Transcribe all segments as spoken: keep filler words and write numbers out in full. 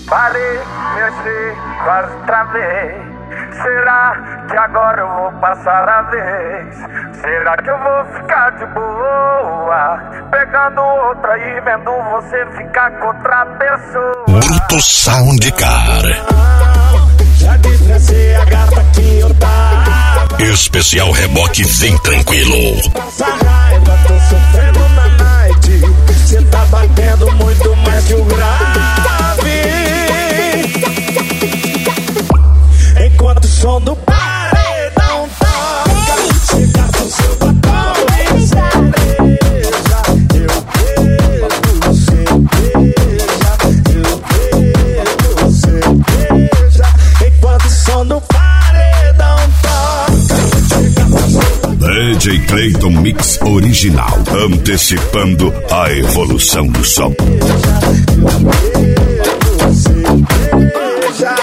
Parei nesse outra vez. Será que agora eu vou passar a vez? Será que eu vou ficar de boa, pegando outra e vendo você ficar com outra pessoa? Bruto Soundcar. Já disfarcei a gata que eu tava. Especial reboque, vem tranquilo. Passa raiva, tô sofrendo na night. Cê tá batendo muito mais que o grave. Enquanto o som do paredão toca, chega com seu batom de cereja. Eu bebo cerveja, eu bebo cerveja. Enquanto o som do paredão toca, chega com seu batom. D J Clayton Mix Original, antecipando a evolução do som. Eu bebo cerveja.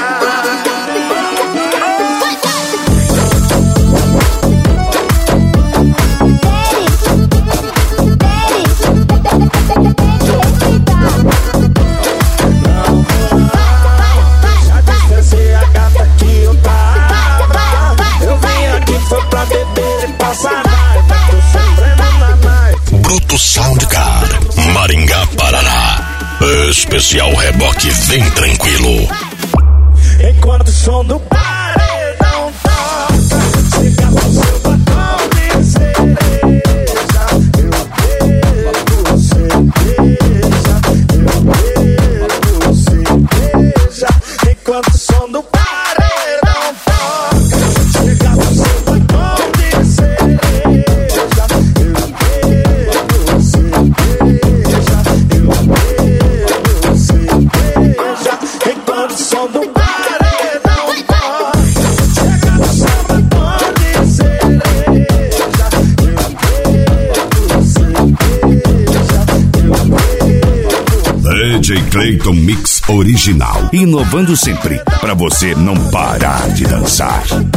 Bruto Soundcar, Maringá, Paraná. Especial reboque, vem tranquilo. Enquanto o som do paredão toca, chega com seu batom de cereja. Eu bebo cerveja, eu bebo cerveja. Enquanto o som do paredão toca, chega com seu batom de cereja. Eu bebo cerveja, eu bebo cerveja. Enquanto o som do paredão toca, chega com seu batom de cereja. Eu bebo cerveja, eu bebo. D J Clayton Mix Original, inovando sempre pra você não parar de dançar.